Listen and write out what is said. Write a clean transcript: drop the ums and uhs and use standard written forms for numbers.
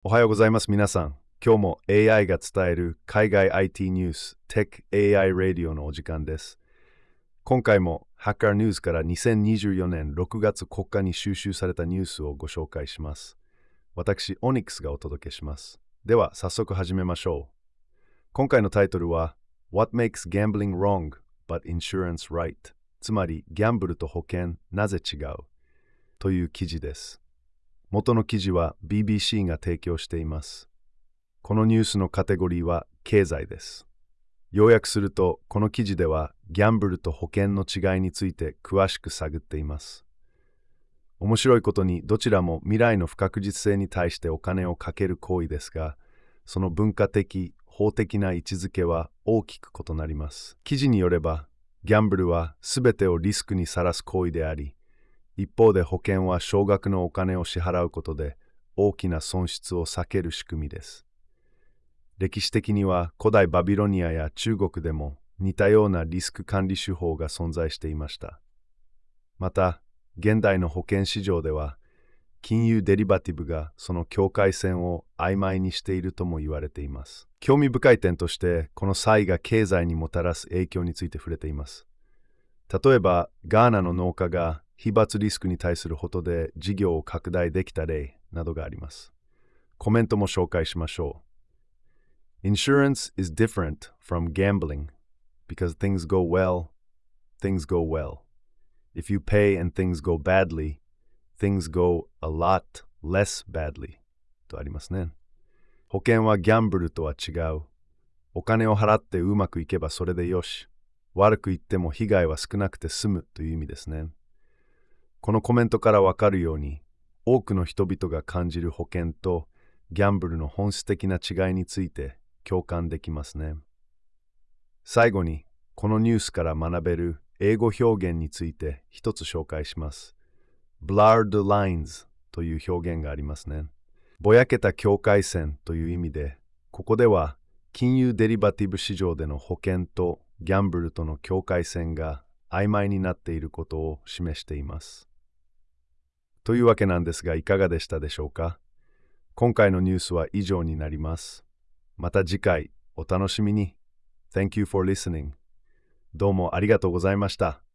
おはようございます皆さん。今日も AI が伝える海外 IT ニュース Tech AI Radio のお時間です。今回もハッカーニュースから2024年6月9日に収集されたニュースをご紹介します。私、オニックスがお届けします。では早速始めましょう。今回のタイトルは What makes gambling wrong but insurance right? つまりギャンブルと保険なぜ違うという記事です。元の記事は BBC が提供しています。このニュースのカテゴリーは経済です。要約すると、この記事ではギャンブルと保険の違いについて詳しく探っています。面白いことにどちらも未来の不確実性に対してお金をかける行為ですが、その文化的、法的な位置づけは大きく異なります。記事によれば、ギャンブルは全てをリスクにさらす行為であり、一方で保険は少額のお金を支払うことで大きな損失を避ける仕組みです。歴史的には古代バビロニアや中国でも似たようなリスク管理手法が存在していました。また、現代の保険市場では金融デリバティブがその境界線を曖昧にしているとも言われています。興味深い点としてこの差異が経済にもたらす影響について触れています。例えば、ガーナの農家が非抜リスクに対することで事業を拡大できた例などがあります。コメントも紹介しましょう。Insurance is different from gambling because things go well, things go well. If you pay and things go badly, things go a lot less badly とありますね。保険はギャンブルとは違う。お金を払ってうまくいけばそれでよし。悪く言っても被害は少なくて済むという意味ですね。このコメントからわかるように、多くの人々が感じる保険とギャンブルの本質的な違いについて共感できますね。最後に、このニュースから学べる英語表現について一つ紹介します。blurred lines という表現がありますね。ぼやけた境界線という意味で、ここでは金融デリバティブ市場での保険とギャンブルとの境界線が曖昧になっていることを示しています。というわけなんですが、いかがでしたでしょうか？今回のニュースは以上になります。また次回お楽しみに。Thank you for listening. どうもありがとうございました。